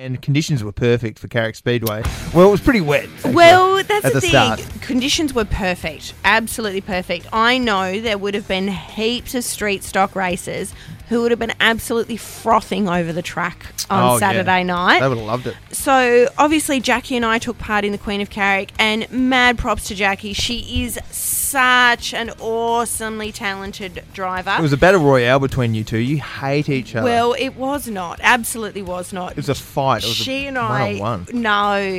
And conditions were perfect for Carrick Speedway. Well, it was pretty wet. Actually, well, that's at the the thing. start. Conditions were perfect. Absolutely perfect. I know there would have been heaps of street stock racers who would have been absolutely frothing over the track on Saturday night. They would have loved it. So, obviously, Jackie and I took part in the Queen of Carrick, and mad props to Jackie. She is such an awesomely talented driver. It was a battle royale between you two. You hate each other. Well, it was not. Absolutely was not. It was a fight. It was She a and I... one-on-one. No.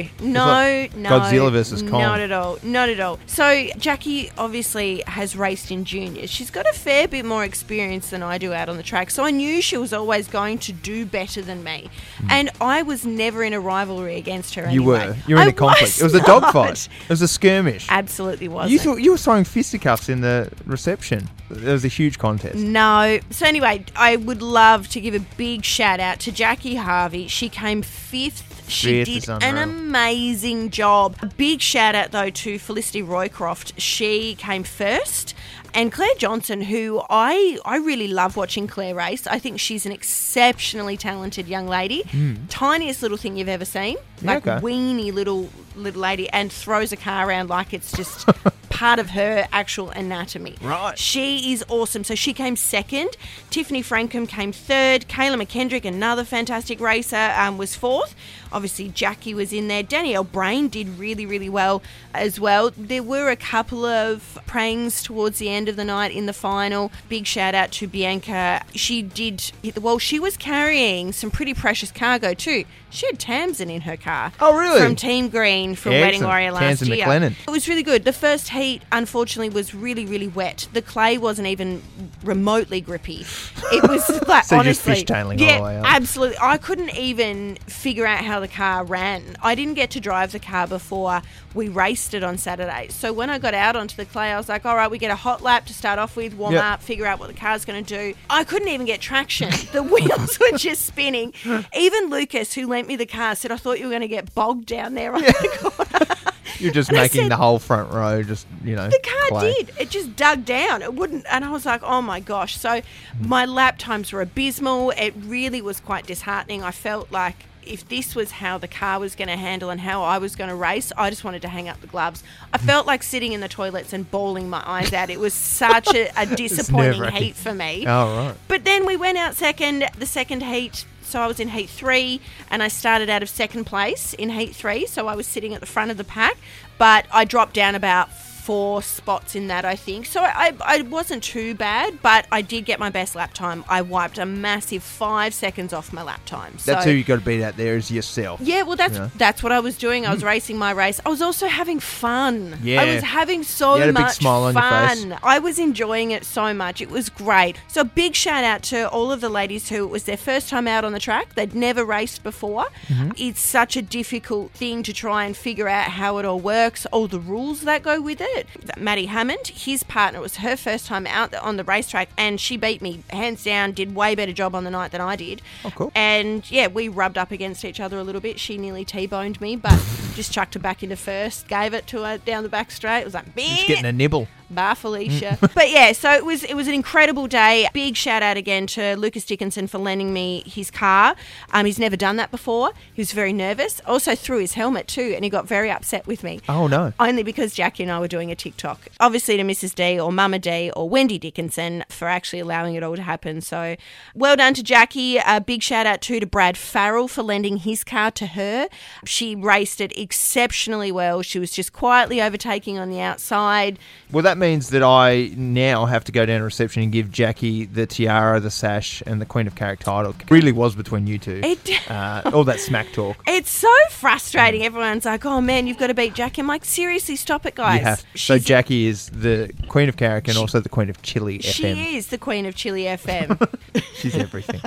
Godzilla versus Kong. Not at all. Not at all. So, Jackie obviously has raced in juniors. She's got a fair bit more experience than I do out on the track. So, I knew she was always going to do better than me. And I was never in a rivalry against her You anyway. were. You were in a conflict. It was a not. dogfight. It was a skirmish. Absolutely wasn't. You were throwing fisticuffs in the reception. There was a huge contest. No. So anyway, I would love to give a big shout out to Jackie Harvey. She came fifth. She Fifth is did an unreal. amazing job. A big shout out though to Felicity Roycroft. She came first. And Claire Johnson, who I really love watching Claire race. I think she's an exceptionally talented young lady. Tiniest little thing you've ever seen. Yeah, Like okay. weeny little lady, and throws a car around like it's just part of her actual anatomy. Right. She is awesome. So she came second. Tiffany Frankham came third. Kayla McKendrick, another fantastic racer, was fourth. Obviously, Jackie was in there. Danielle Brain did really, really well as well. There were a couple of prangs towards the end of the night in the final. Big shout out to Bianca. She did hit the wall. She was carrying some pretty precious cargo too. She had Tamsin in her car. Oh, really? From Team Green from Wedding Excellent. Warrior last Tamsin year. McLennan. It was really good. The first heat, unfortunately, was really, really wet. The clay wasn't even remotely grippy. It was like, So you're just honestly, fishtailing all yeah, the way up. absolutely. I couldn't even figure out how the car ran. I didn't get to drive the car before we raced it on Saturday. So when I got out onto the clay, I was like, all right, we get a hot lap to start off with, warm Yep. up, figure out what the car's going to do. I couldn't even get traction. The wheels were just spinning. Even Lucas, who lent me the car, said, I thought you were going to get bogged down there on the corner. You're just And I making said- the whole front row just, The car clay. did. It just dug down. It wouldn't. And I was like, oh my gosh. So my lap times were abysmal. It really was quite disheartening. I felt like if this was how the car was going to handle and how I was going to race, I just wanted to hang up the gloves. I felt like sitting in the toilets and bawling my eyes out. It was such a disappointing nerve-wracking. heat for me. Oh, right. But then we went out second, the second heat. So I was in heat 3 and I started out of second place in heat 3. So I was sitting at the front of the pack, but I dropped down about 4 spots in that, I think. So I wasn't too bad, but I did get my best lap time. I wiped a massive 5 seconds off my lap time. That's so, who you got to beat out there is yourself. yeah, well, that's what I was doing. I was racing my race. I was also having fun. Yeah. I was having so You had a big much smile on your face. fun. I was enjoying it so much. It was great. So big shout out to all of the ladies who it was their first time out on the track. They'd never raced before. Mm-hmm. It's such a difficult thing to try and figure out how it all works, all the rules that go with it. Maddie Hammond, his partner, was her first time out on the racetrack, and she beat me hands down, did way better job on the night than I did. Oh, cool. And yeah, we rubbed up against each other a little bit. She nearly T-boned me, but just chucked her back into first, gave it to her down the back straight. It was like, Just getting a nibble. Bar Felicia. But yeah, so it was an incredible day. Big shout out again to Lucas Dickinson for lending me his car. He's never done that before. He was very nervous. Also threw his helmet too, and he got very upset with me. Oh, no. Only because Jackie and I were doing a TikTok. Obviously to Mrs. D or Mama D or Wendy Dickinson for actually allowing it all to happen. So well done to Jackie. A big shout out too to Brad Farrell for lending his car to her. She raced it exceptionally well. She was just quietly overtaking on the outside. Well, that means that I now have to go down to reception and give Jackie the tiara, the sash, and the Queen of Carrick title. It really was between you two. All that smack talk. It's so frustrating. Everyone's like, oh man, you've got to beat Jackie. I'm like, seriously, stop it, guys. You have. So Jackie is the Queen of Carrick and also the Queen of Chili FM. She is the Queen of Chili FM. She's everything.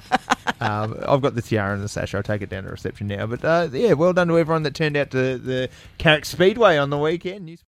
I've got the tiara and the sash. I'll take it down to reception now. But yeah, well done to everyone that turned out to the Carrick Speedway on the weekend.